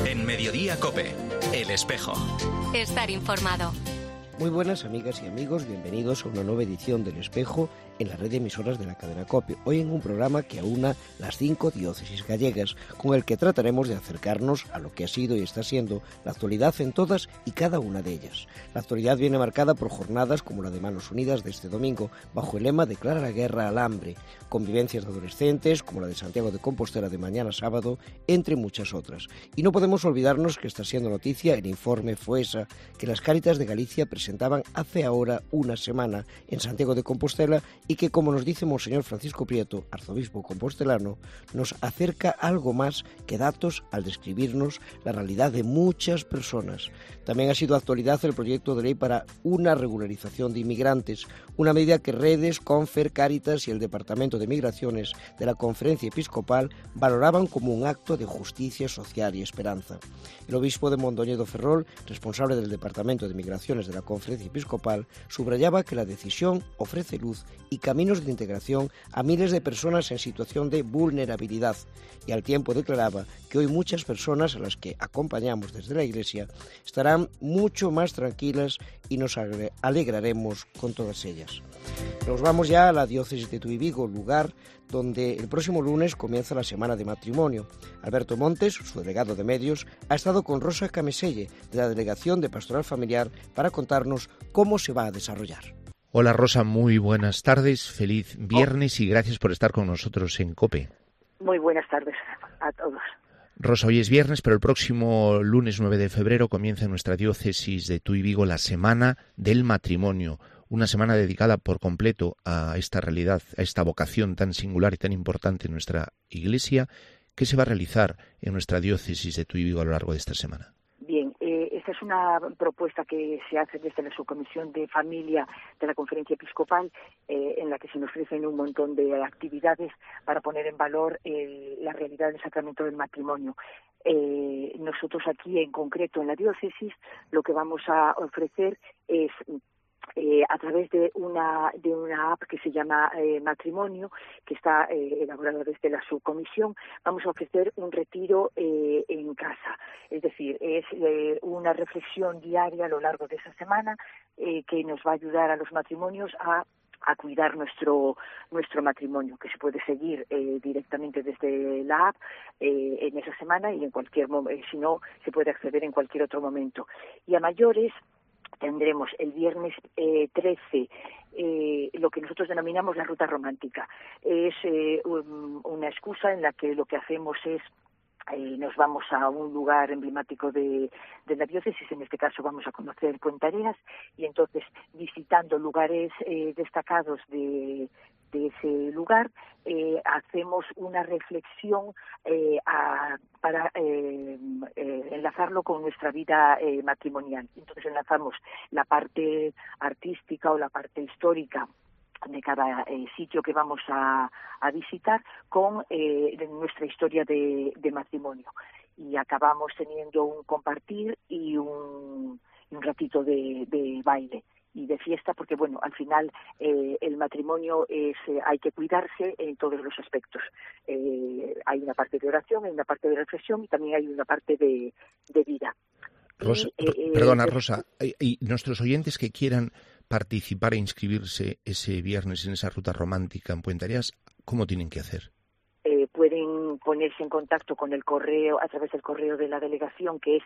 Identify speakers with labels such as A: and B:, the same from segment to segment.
A: En Mediodía COPE, El Espejo.
B: Estar informado.
C: Muy buenas amigas y amigos, bienvenidos a una nueva edición del Espejo en la red de emisoras de la cadena COPE. Hoy en un programa que aúna las 5 diócesis gallegas, con el que trataremos de acercarnos a lo que ha sido y está siendo la actualidad en todas y cada una de ellas. La actualidad viene marcada por jornadas como la de Manos Unidas de este domingo, bajo el lema Declara la guerra al hambre, convivencias de adolescentes como la de Santiago de Compostela de mañana sábado, entre muchas otras. Y no podemos olvidarnos que está siendo noticia el informe FOESA que las Cáritas de Galicia presentaban hace ahora una semana en Santiago de Compostela y que, como nos dice Monseñor Francisco Prieto, arzobispo compostelano, nos acerca algo más que datos al describirnos la realidad de muchas personas. También ha sido actualidad el proyecto de ley para una regularización de inmigrantes, una medida que Redes, Confer, Cáritas y el Departamento de Migraciones de la Conferencia Episcopal valoraban como un acto de justicia social y esperanza. El obispo de Mondoñedo Ferrol, responsable del Departamento de Migraciones de la Conferencia Episcopal, subrayaba que la decisión ofrece luz y caminos de integración a miles de personas en situación de vulnerabilidad, y al tiempo declaraba que hoy muchas personas a las que acompañamos desde la Iglesia estarán mucho más tranquilas y nos alegraremos con todas ellas. Nos vamos ya a la diócesis de Tuy Vigo, lugar donde el próximo lunes comienza la Semana de Matrimonio. Alberto Montes, su delegado de medios, ha estado con Rosa Cameselle, de la Delegación de Pastoral Familiar, para contarnos cómo se va a desarrollar.
D: Hola Rosa, muy buenas tardes, feliz viernes y gracias por estar con nosotros en COPE.
E: Muy buenas tardes a todos.
D: Rosa, hoy es viernes, pero el próximo lunes 9 de febrero comienza en nuestra diócesis de Tuy Vigo la Semana del Matrimonio, una semana dedicada por completo a esta realidad, a esta vocación tan singular y tan importante en nuestra Iglesia. ¿Qué se va a realizar en nuestra diócesis de Tuy Vigo a lo largo de esta semana?
E: Bien, esta es una propuesta que se hace desde la Subcomisión de Familia de la Conferencia Episcopal, en la que se nos ofrecen un montón de actividades para poner en valor la realidad del sacramento del matrimonio. Nosotros aquí, en concreto en la diócesis, lo que vamos a ofrecer es a través de una app que se llama Matrimonio, que está elaborada desde la subcomisión, vamos a ofrecer un retiro en casa. Es decir, es una reflexión diaria a lo largo de esa semana que nos va a ayudar a los matrimonios a cuidar nuestro matrimonio, que se puede seguir directamente desde la app en esa semana y en cualquier momento, si no, se puede acceder en cualquier otro momento. Y a mayores tendremos el viernes 13 lo que nosotros denominamos la ruta romántica. Es una excusa en la que lo que hacemos es nos vamos a un lugar emblemático de la diócesis, en este caso vamos a conocer Puentareas, y entonces visitando lugares destacados de ese lugar, hacemos una reflexión para enlazarlo con nuestra vida matrimonial. Entonces enlazamos la parte artística o la parte histórica de cada sitio que vamos a visitar con nuestra historia de matrimonio, y acabamos teniendo un compartir y un ratito de baile y de fiesta, porque bueno, al final el matrimonio hay que cuidarse en todos los aspectos. Hay una parte de oración, hay una parte de reflexión y también hay una parte de vida.
D: Rosa, perdona Rosa, y nuestros oyentes que quieran participar e inscribirse ese viernes en esa ruta romántica en Puentareas, ¿cómo tienen que hacer?
E: Pueden ponerse en contacto con el correo, a través del correo de la delegación, que es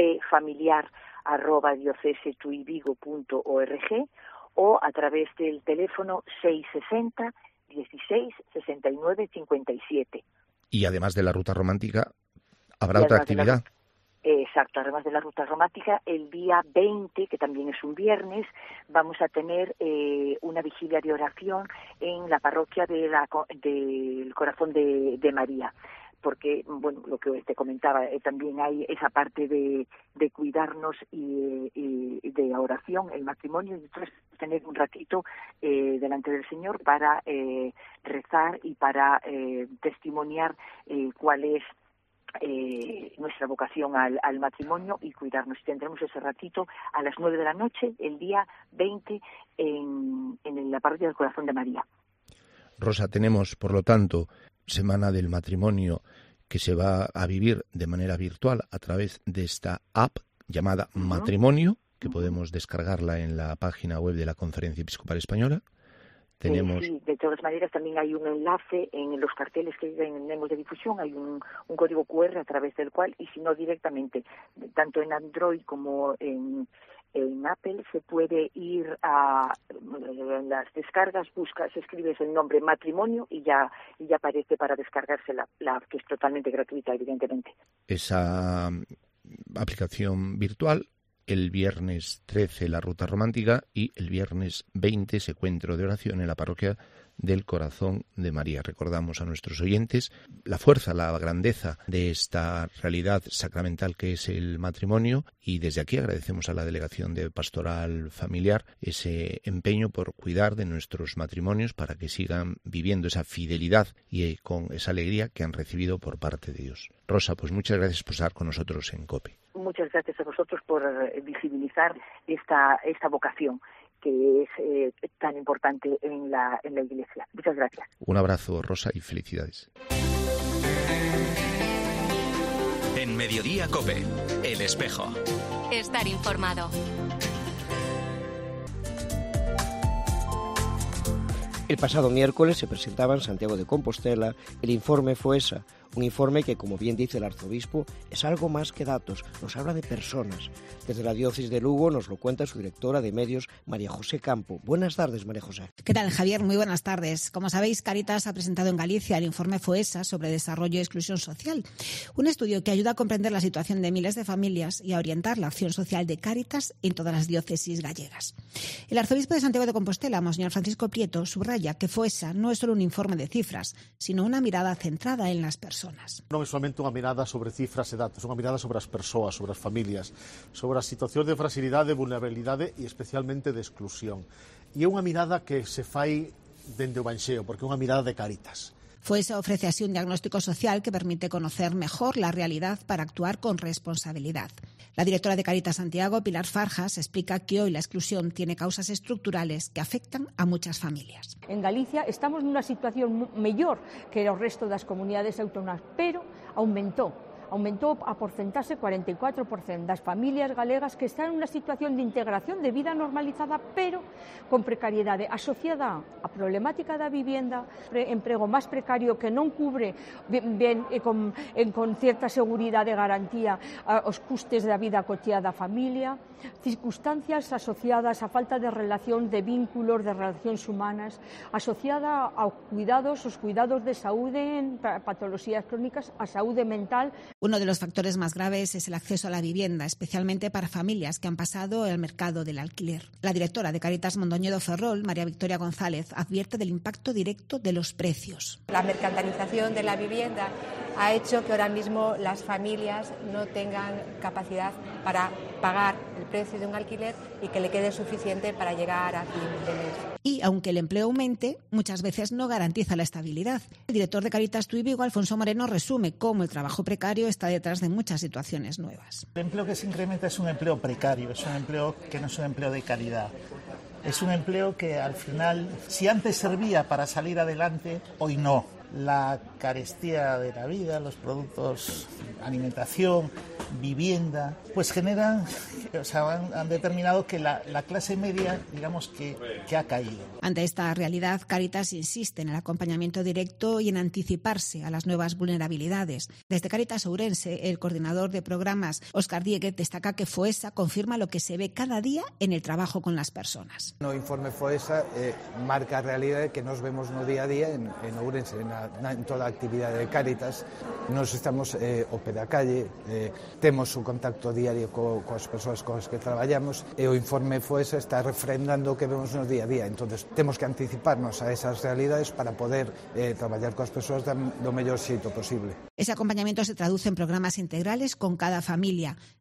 E: pfamiliar@diocesetuyvigo.org, o a través del teléfono 660 16 69 57.
D: Y además de la ruta romántica, ¿habrá otra actividad?
E: Exacto, además de la ruta romántica, el día 20, que también es un viernes, vamos a tener una vigilia de oración en la parroquia del Corazón de María, porque, bueno, lo que te comentaba, también hay esa parte de cuidarnos y de oración, el matrimonio, y entonces tener un ratito delante del Señor para rezar y para testimoniar cuál es nuestra vocación al matrimonio y cuidarnos. Tendremos ese ratito a las 9 de la noche, el día 20, en la parroquia del Corazón de María.
D: Rosa, tenemos, por lo tanto, Semana del Matrimonio que se va a vivir de manera virtual a través de esta app llamada Matrimonio, que podemos descargarla en la página web de la Conferencia Episcopal Española. Tenemos...
E: Sí, de todas maneras también hay un enlace en los carteles que tenemos de difusión, hay un código QR a través del cual, y si no directamente, tanto en Android como en Apple, se puede ir a las descargas, escribes el nombre Matrimonio y ya aparece para descargarse la app, que es totalmente gratuita, evidentemente.
D: Esa aplicación virtual. El viernes 13 la ruta romántica y el viernes 20 ese encuentro de oración en la parroquia del Corazón de María. Recordamos a nuestros oyentes la fuerza, la grandeza de esta realidad sacramental que es el matrimonio, y desde aquí agradecemos a la Delegación de Pastoral Familiar ese empeño por cuidar de nuestros matrimonios para que sigan viviendo esa fidelidad y con esa alegría que han recibido por parte de Dios. Rosa, pues muchas gracias por estar con nosotros en COPE.
E: Muchas gracias a vosotros por visibilizar esta vocación que es tan importante en la Iglesia. Muchas gracias.
D: Un abrazo, Rosa, y felicidades.
A: En Mediodía COPE, El Espejo.
B: Estar informado.
C: El pasado miércoles se presentaba en Santiago de Compostela el informe FOESA, un informe que, como bien dice el arzobispo, es algo más que datos, nos habla de personas. Desde la diócesis de Lugo nos lo cuenta su directora de medios, María José Campo. Buenas tardes, María José.
F: ¿Qué tal, Javier? Muy buenas tardes. Como sabéis, Cáritas ha presentado en Galicia el informe FOESA sobre desarrollo y exclusión social, un estudio que ayuda a comprender la situación de miles de familias y a orientar la acción social de Cáritas en todas las diócesis gallegas. El arzobispo de Santiago de Compostela, Monseñor Francisco Prieto, subraya que FOESA no es solo un informe de cifras, sino una mirada centrada en las personas.
G: Non é somente unha mirada sobre cifras e datos, é unha mirada sobre as persoas, sobre as familias, sobre as situacións de fragilidade, vulnerabilidade e especialmente de exclusión. E é unha mirada que se fai dende o Evanxeo, porque é unha mirada de Cáritas.
F: FOESA ofrece así un diagnóstico social que permite conocer mejor la realidad para actuar con responsabilidad. La directora de Cáritas Santiago, Pilar Farjas, explica que hoy la exclusión tiene causas estructurales que afectan a muchas familias.
H: En Galicia estamos nunha situación mellor que o resto das comunidades autónomas, pero aumentou a porcentaxe 44% das familias galegas que están nunha situación de integración de vida normalizada, pero con precariedade asociada á problemática da vivienda, emprego máis precario que non cubre ben con cierta seguridade e garantía os custes da vida cotiá da familia, circunstancias asociadas á falta de relación de vínculos, de relacións humanas, asociada aos cuidados de saúde en patologías crónicas, a saúde mental.
F: Uno de los factores más graves es el acceso a la vivienda, especialmente para familias que han pasado al mercado del alquiler. La directora de Cáritas Mondoñedo Ferrol, María Victoria González, advierte del impacto directo de los precios.
I: La mercantilización de la vivienda ha hecho que ahora mismo las familias no tengan capacidad para pagar el precio de un alquiler y que le quede suficiente para llegar a fin de mes.
F: Y aunque el empleo aumente, muchas veces no garantiza la estabilidad. El director de Cáritas Tuy Vigo, Alfonso Moreno, resume cómo el trabajo precario está detrás de muchas situaciones nuevas.
J: El empleo que se incrementa es un empleo precario, es un empleo que no es un empleo de calidad. Es un empleo que al final, si antes servía para salir adelante, hoy no. La carestía de la vida, los productos, alimentación, vivienda, pues generan, han determinado que la clase media, digamos que ha caído.
F: Ante esta realidad, Cáritas insiste en el acompañamiento directo y en anticiparse a las nuevas vulnerabilidades. Desde Cáritas Ourense, el coordinador de programas, Óscar Dieguez, destaca que FOESA confirma lo que se ve cada día en el trabajo con las personas.
K: No informe FOESA marca a realidade que nos vemos no día a día en Ourense, en toda a actividade de Cáritas. Nos estamos ao pé da calle, temos un contacto diario coas persoas con as que traballamos e o informe FOESA está refrendando o que vemos no día a día. Entonces temos que anticiparnos a esas realidades para poder traballar coas persoas do mellor xeito posible.
F: Ese acompañamiento se traduce en programas integrales con cada familia.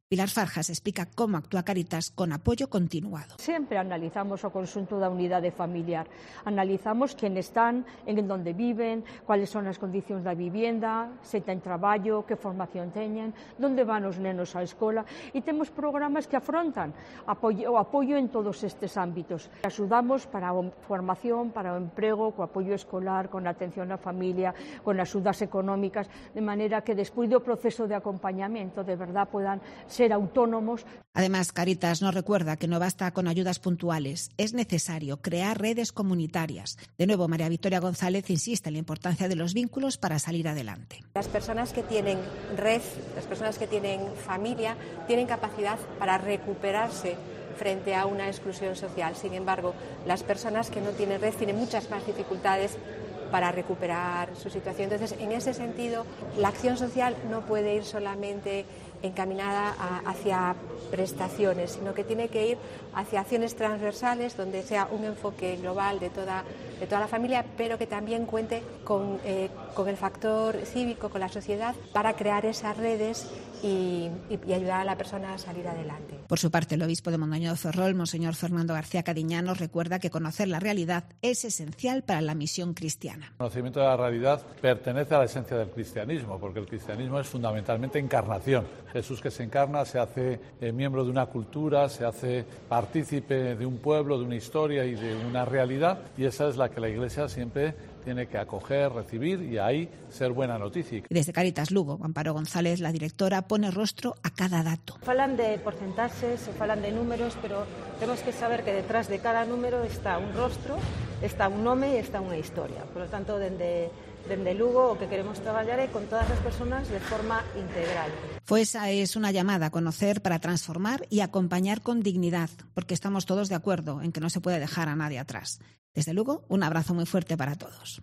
F: Pilar Farjas explica cómo actúa Cáritas con apoyo continuado.
H: Sempre analizamos o conxunto da unidade familiar. Analizamos quen están, en donde viven, cuáles son as condicións da vivienda, se ten traballo, que formación teñen, onde van os nenos á escola, e temos programas que afrontan o apoio en todos estes ámbitos. Axudamos para a formación, para o emprego, co apoio escolar, con a atención á familia, con axudas económicas, de maneira que despois do proceso de acompañamento de verdad podan ser autónomos.
F: Además, Cáritas nos recuerda que no basta con ayudas puntuales, es necesario crear redes comunitarias. De nuevo, María Victoria González insiste en la importancia de los vínculos para salir adelante.
I: Las personas que tienen red, las personas que tienen familia, tienen capacidad para recuperarse frente a una exclusión social. Sin embargo, las personas que no tienen red tienen muchas más dificultades para recuperar su situación. Entonces, en ese sentido, la acción social no puede ir solamente encaminada hacia prestaciones, sino que tiene que ir hacia acciones transversales donde sea un enfoque global de toda la familia, pero que también cuente con el factor cívico, con la sociedad, para crear esas redes y ayudar a la persona a salir adelante.
F: Por su parte, el obispo de Mondoñedo de Ferrol, monseñor Fernando García Cariñano, recuerda que conocer la realidad es esencial para la misión cristiana.
L: El conocimiento de la realidad pertenece a la esencia del cristianismo, porque el cristianismo es fundamentalmente encarnación. Jesús, que se encarna, se hace miembro de una cultura, se hace partícipe de un pueblo, de una historia y de una realidad, y esa es la que la Iglesia siempre tiene que acoger, recibir y ahí ser buena noticia.
F: Desde Cáritas Lugo, Amparo González, la directora, pone rostro a cada dato.
M: Falan de porcentaxes, se falan de números, pero temos que saber que detrás de cada número está un rostro, está un nome e está unha historia. Por lo tanto, dende Lugo o que queremos traballar é con todas as persoas de forma integral.
F: FOESA es una llamada a conocer para transformar y acompañar con dignidad, porque estamos todos de acuerdo en que no se puede dejar a nadie atrás. Desde luego, un abrazo muy fuerte para todos.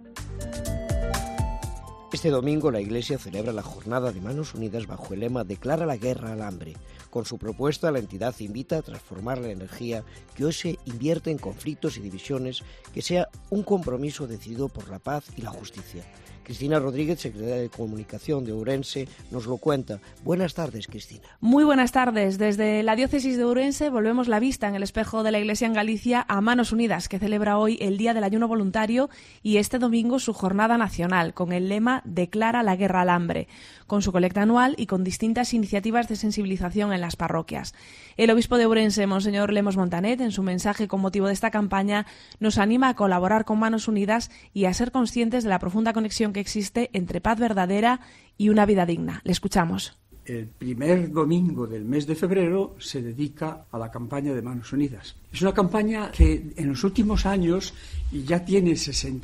C: Este domingo la Iglesia celebra la jornada de Manos Unidas bajo el lema Declara la guerra al hambre. Con su propuesta, la entidad invita a transformar la energía que hoy se invierte en conflictos y divisiones, que sea un compromiso decidido por la paz y la justicia. Cristina Rodríguez, secretaria de Comunicación de Ourense, nos lo cuenta. Buenas tardes, Cristina.
N: Muy buenas tardes. Desde la diócesis de Ourense volvemos la vista en el espejo de la Iglesia en Galicia a Manos Unidas, que celebra hoy el Día del Ayuno Voluntario y este domingo su jornada nacional, con el lema Declara la guerra al hambre, con su colecta anual y con distintas iniciativas de sensibilización en las parroquias. El obispo de Ourense, monseñor Lemos Montanet, en su mensaje con motivo de esta campaña, nos anima a colaborar con Manos Unidas y a ser conscientes de la profunda conexión que existe entre paz verdadera y una vida digna. Le escuchamos.
O: El primer domingo del mes de febrero se dedica a la campaña de Manos Unidas. Es una campaña que en los últimos años, y ya tiene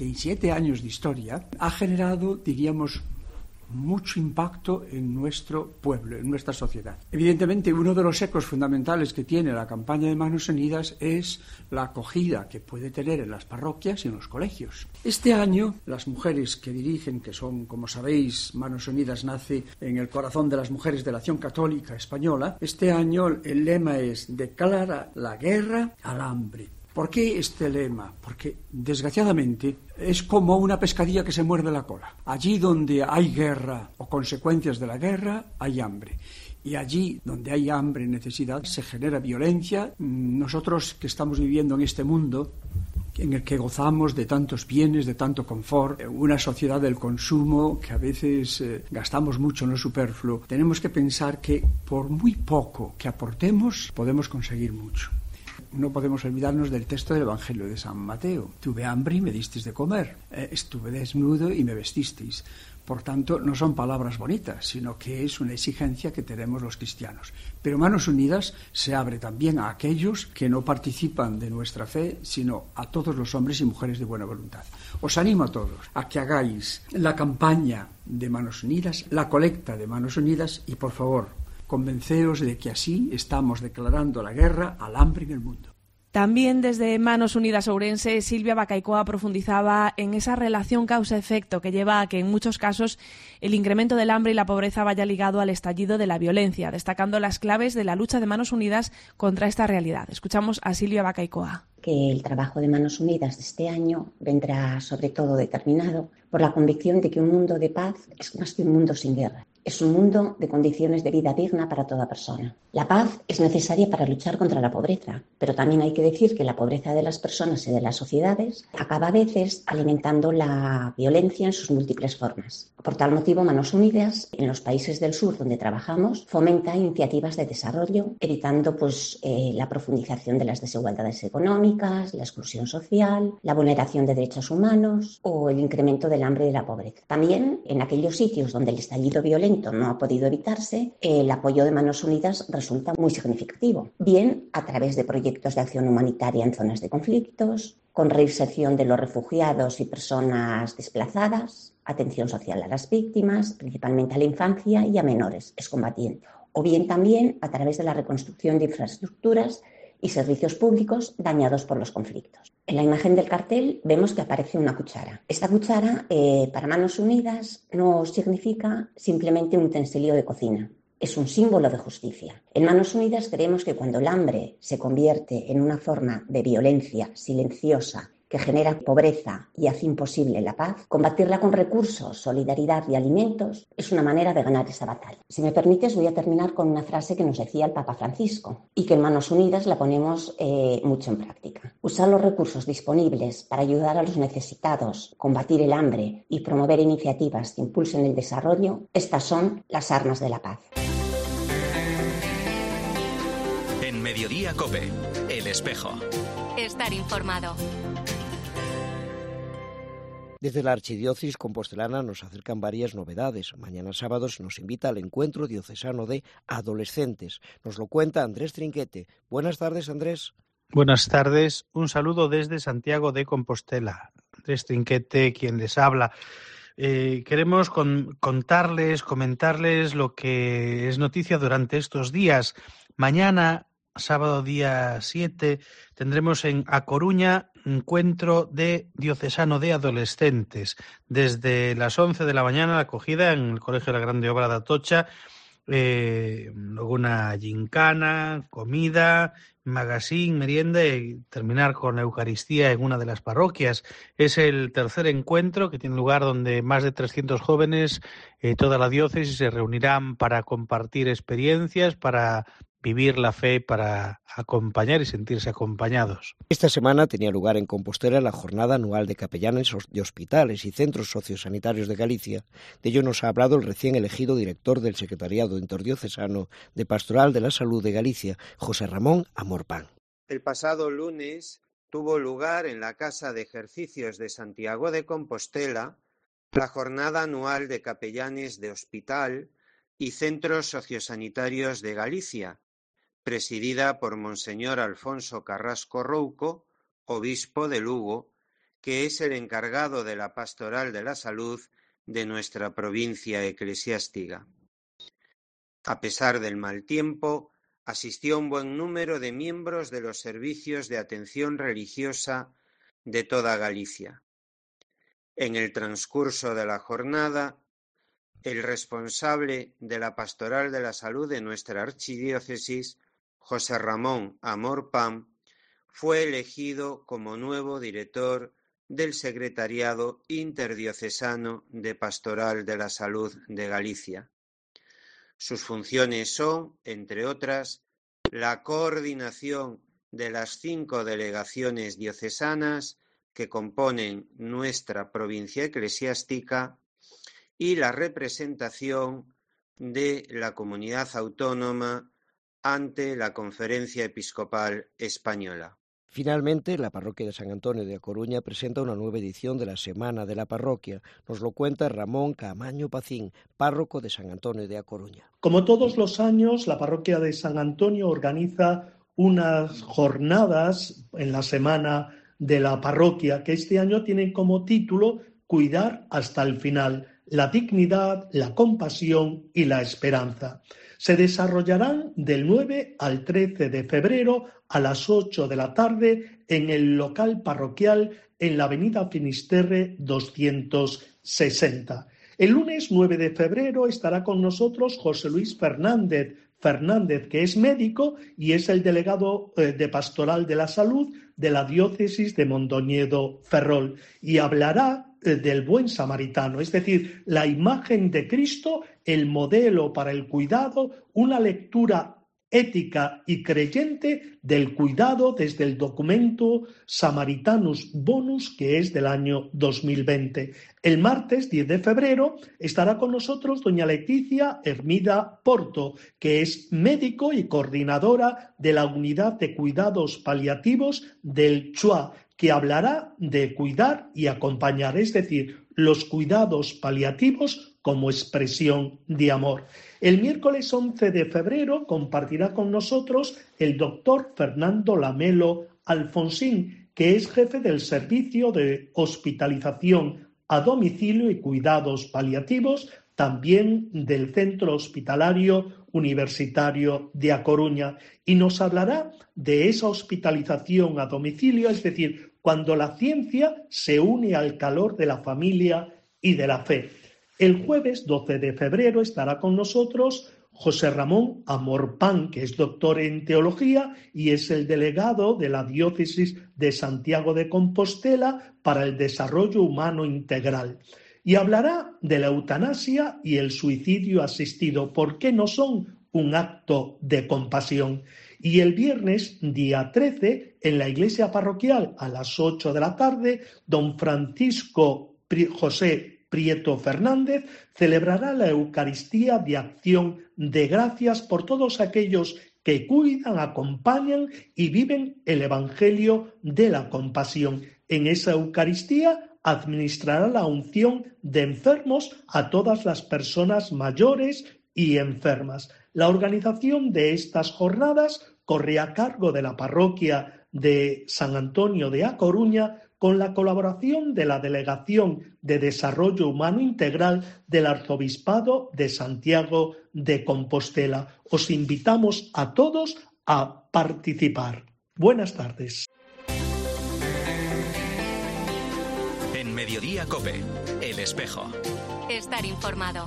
O: 67 años de historia, ha generado, diríamos, mucho impacto en nuestro pueblo, en nuestra sociedad. Evidentemente, uno de los ecos fundamentales que tiene la campaña de Manos Unidas es la acogida que puede tener en las parroquias y en los colegios. Este año, las mujeres que dirigen, que son, como sabéis, Manos Unidas nace en el corazón de las mujeres de la Acción Católica Española, este año el lema es Declara la guerra al hambre. ¿Por qué este lema? Porque, desgraciadamente, es como una pescadilla que se muerde la cola. Allí donde hay guerra o consecuencias de la guerra, hay hambre. Y allí donde hay hambre y necesidad, se genera violencia. Nosotros que estamos viviendo en este mundo, en el que gozamos de tantos bienes, de tanto confort, una sociedad del consumo que a veces gastamos mucho en lo superfluo, tenemos que pensar que por muy poco que aportemos, podemos conseguir mucho. No podemos olvidarnos del texto del Evangelio de San Mateo. Tuve hambre y me disteis de comer. Estuve desnudo y me vestisteis. Por tanto, no son palabras bonitas, sino que es una exigencia que tenemos los cristianos. Pero Manos Unidas se abre también a aquellos que no participan de nuestra fe, sino a todos los hombres y mujeres de buena voluntad. Os animo a todos a que hagáis la campaña de Manos Unidas, la colecta de Manos Unidas y, por favor, convenceos de que así estamos declarando la guerra al hambre en el mundo.
N: También desde Manos Unidas Ourense, Silvia Bacaicoa profundizaba en esa relación causa-efecto que lleva a que en muchos casos el incremento del hambre y la pobreza vaya ligado al estallido de la violencia, destacando las claves de la lucha de Manos Unidas contra esta realidad. Escuchamos a Silvia Bacaicoa.
P: que el trabajo de Manos Unidas de este año vendrá sobre todo determinado por la convicción de que un mundo de paz es más que un mundo sin guerra. Es un mundo de condiciones de vida digna para toda persona. La paz es necesaria para luchar contra la pobreza, pero también hay que decir que la pobreza de las personas y de las sociedades acaba a veces alimentando la violencia en sus múltiples formas. Por tal motivo, Manos Unidas, en los países del sur donde trabajamos, fomenta iniciativas de desarrollo, evitando la profundización de las desigualdades económicas, la exclusión social, la vulneración de derechos humanos o el incremento del hambre y la pobreza. También, en aquellos sitios donde el estallido violento no ha podido evitarse, el apoyo de Manos Unidas resulta muy significativo, bien a través de proyectos de acción humanitaria en zonas de conflictos, con reinserción de los refugiados y personas desplazadas, atención social a las víctimas, principalmente a la infancia y a menores excombatientes, o bien también a través de la reconstrucción de infraestructuras y servicios públicos dañados por los conflictos. En la imagen del cartel vemos que aparece una cuchara. Esta cuchara, para Manos Unidas, no significa simplemente un utensilio de cocina. Es un símbolo de justicia. En Manos Unidas creemos que cuando el hambre se convierte en una forma de violencia silenciosa que genera pobreza y hace imposible la paz, combatirla con recursos, solidaridad y alimentos es una manera de ganar esa batalla. Si me permites, voy a terminar con una frase que nos decía el Papa Francisco y que en Manos Unidas la ponemos mucho en práctica. Usar los recursos disponibles para ayudar a los necesitados, combatir el hambre y promover iniciativas que impulsen el desarrollo, estas son las armas de la paz.
A: En Mediodía COPE, El Espejo.
B: Estar informado.
C: Desde la Archidiócesis compostelana nos acercan varias novedades. Mañana sábado se nos invita al encuentro diocesano de adolescentes. Nos lo cuenta Andrés Trinquete. Buenas tardes, Andrés.
Q: Buenas tardes. Un saludo desde Santiago de Compostela. Andrés Trinquete, quien les habla. Queremos comentarles lo que es noticia durante estos días. Mañana, sábado día 7, tendremos en A Coruña encuentro diocesano de adolescentes. Desde las 11 de la mañana, la acogida en el Colegio de la Grande Obra de Atocha, luego una gincana, comida, magazine, merienda y terminar con la Eucaristía en una de las parroquias. Es el tercer encuentro que tiene lugar donde más de 300 jóvenes, toda la diócesis, se reunirán para compartir experiencias, para vivir la fe, para acompañar y sentirse acompañados.
C: Esta semana tenía lugar en Compostela la jornada anual de capellanes de hospitales y centros sociosanitarios de Galicia. De ello nos ha hablado el recién elegido director del Secretariado Interdiocesano de Pastoral de la Salud de Galicia, José Ramón Amor Pan.
R: El pasado lunes tuvo lugar en la Casa de Ejercicios de Santiago de Compostela la jornada anual de capellanes de hospital y centros sociosanitarios de Galicia, presidida por Monseñor Alfonso Carrasco Rouco, obispo de Lugo, que es el encargado de la Pastoral de la Salud de nuestra provincia eclesiástica. A pesar del mal tiempo, asistió un buen número de miembros de los servicios de atención religiosa de toda Galicia. En el transcurso de la jornada, el responsable de la Pastoral de la Salud de nuestra archidiócesis, José Ramón Amor Pan, fue elegido como nuevo director del Secretariado Interdiocesano de Pastoral de la Salud de Galicia. Sus funciones son, entre otras, la coordinación de las 5 delegaciones diocesanas que componen nuestra provincia eclesiástica y la representación de la comunidad autónoma ante la Conferencia Episcopal Española.
C: Finalmente, la parroquia de San Antonio de A Coruña presenta una nueva edición de la Semana de la Parroquia. Nos lo cuenta Ramón Caamaño Pacín, párroco de San Antonio de A Coruña.
S: Como todos los años, la parroquia de San Antonio organiza unas jornadas en la Semana de la Parroquia que este año tienen como título Cuidar hasta el final, la dignidad, la compasión y la esperanza. Se desarrollarán del 9 al 13 de febrero a las 8 de la tarde en el local parroquial en la avenida Finisterre 260. El lunes 9 de febrero estará con nosotros José Luis Fernández, Fernández, que es médico y es el delegado de Pastoral de la Salud de la diócesis de Mondoñedo Ferrol, y hablará del buen samaritano, es decir, la imagen de Cristo, el modelo para el cuidado, una lectura ética y creyente del cuidado desde el documento Samaritanus Bonus, que es del año 2020. El martes 10 de febrero estará con nosotros doña Leticia Hermida Porto, que es médico y coordinadora de la Unidad de Cuidados Paliativos del CHUA, que hablará de cuidar y acompañar, es decir, los cuidados paliativos como expresión de amor. El miércoles 11 de febrero compartirá con nosotros el doctor Fernando Lamelo Alfonsín, que es jefe del Servicio de Hospitalización a Domicilio y Cuidados Paliativos, también del Centro Hospitalario Universitario de A Coruña, y nos hablará de esa hospitalización a domicilio, es decir, cuando la ciencia se une al calor de la familia y de la fe. El jueves 12 de febrero estará con nosotros José Ramón Amorpán, que es doctor en teología y es el delegado de la diócesis de Santiago de Compostela para el desarrollo humano integral. Y hablará de la eutanasia y el suicidio asistido, ¿por qué no son un acto de compasión? Y el viernes, día 13, en la iglesia parroquial a las 8 de la tarde, don Francisco José Prieto Fernández celebrará la Eucaristía de Acción de Gracias por todos aquellos que cuidan, acompañan y viven el Evangelio de la compasión. En esa Eucaristía administrará la unción de enfermos a todas las personas mayores y enfermas. La organización de estas jornadas corre a cargo de la parroquia de San Antonio de A Coruña, con la colaboración de la Delegación de Desarrollo Humano Integral del Arzobispado de Santiago de Compostela. Os invitamos a todos a participar. Buenas tardes.
A: En Mediodía COPE, El Espejo.
B: Estar informado.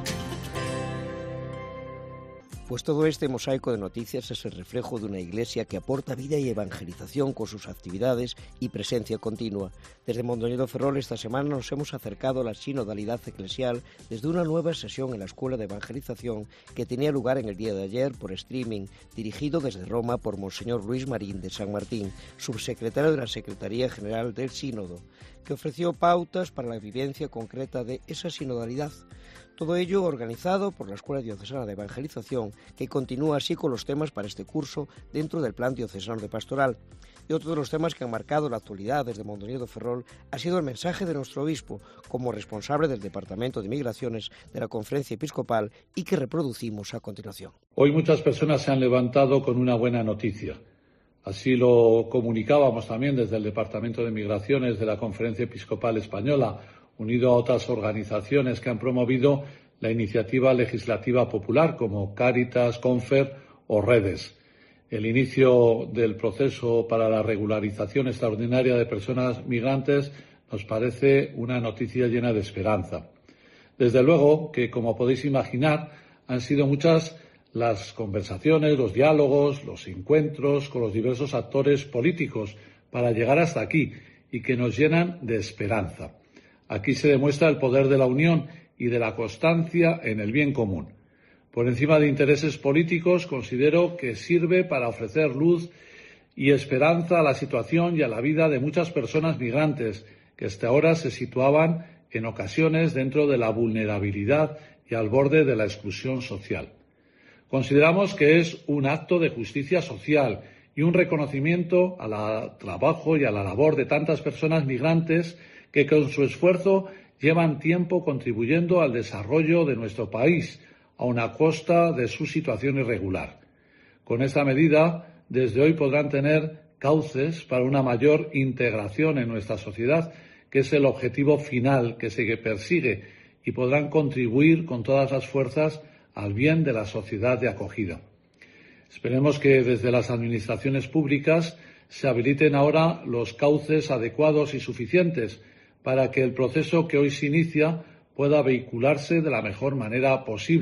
C: Pues todo este mosaico de noticias es el reflejo de una iglesia que aporta vida y evangelización con sus actividades y presencia continua. Desde Mondoñedo Ferrol esta semana nos hemos acercado a la sinodalidad eclesial desde una nueva sesión en la Escuela de Evangelización que tenía lugar en el día de ayer por streaming, dirigido desde Roma por Monseñor Luis Marín de San Martín, subsecretario de la Secretaría General del Sínodo, que ofreció pautas para la vivencia concreta de esa sinodalidad. Todo ello organizado por la Escuela Diocesana de Evangelización, que continúa así con los temas para este curso dentro del Plan Diocesano de Pastoral. Y otro de los temas que han marcado la actualidad desde Mondoñedo Ferrol ha sido el mensaje de nuestro obispo como responsable del Departamento de Migraciones de la Conferencia Episcopal y que reproducimos a continuación.
L: Hoy muchas personas se han levantado con una buena noticia. Así lo comunicábamos también desde el Departamento de Migraciones de la Conferencia Episcopal Española, unido a otras organizaciones que han promovido la iniciativa legislativa popular como Cáritas, Confer o Redes. El inicio del proceso para la regularización extraordinaria de personas migrantes nos parece una noticia llena de esperanza. Desde luego que, como podéis imaginar, han sido muchas las conversaciones, los diálogos, los encuentros con los diversos actores políticos para llegar hasta aquí y que nos llenan de esperanza. Aquí se demuestra el poder de la unión y de la constancia en el bien común. Por encima de intereses políticos, considero que sirve para ofrecer luz y esperanza a la situación y a la vida de muchas personas migrantes que hasta ahora se situaban en ocasiones dentro de la vulnerabilidad y al borde de la exclusión social. Consideramos que es un acto de justicia social y un reconocimiento al trabajo y a la labor de tantas personas migrantes que con su esfuerzo llevan tiempo contribuyendo al desarrollo de nuestro país, aun a costa de su situación irregular. Con esta medida, desde hoy podrán tener cauces para una mayor integración en nuestra sociedad, que es el objetivo final que se persigue, y podrán contribuir con todas las fuerzas al bien de la sociedad de acogida. Esperemos que desde las administraciones públicas se habiliten ahora los cauces adecuados y suficientes para que el proceso que hoy se inicia pueda vehicularse de la mejor manera posible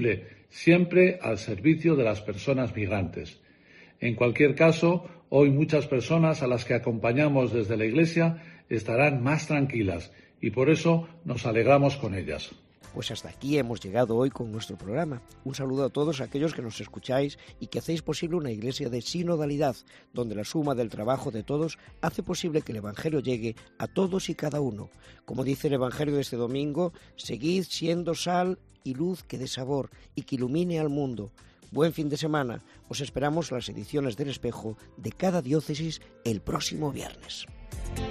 L: siempre al servicio de las personas migrantes. En cualquier caso, hoy muchas personas a las que acompañamos desde la Iglesia estarán más tranquilas y por eso nos alegramos con ellas.
C: Pues hasta aquí hemos llegado hoy con nuestro programa. Un saludo a todos aquellos que nos escucháis y que hacéis posible una iglesia de sinodalidad, donde la suma del trabajo de todos hace posible que el Evangelio llegue a todos y cada uno. Como dice el Evangelio de este domingo, seguid siendo sal y luz que dé sabor y que ilumine al mundo. Buen fin de semana. Os esperamos las ediciones del Espejo de cada diócesis el próximo viernes.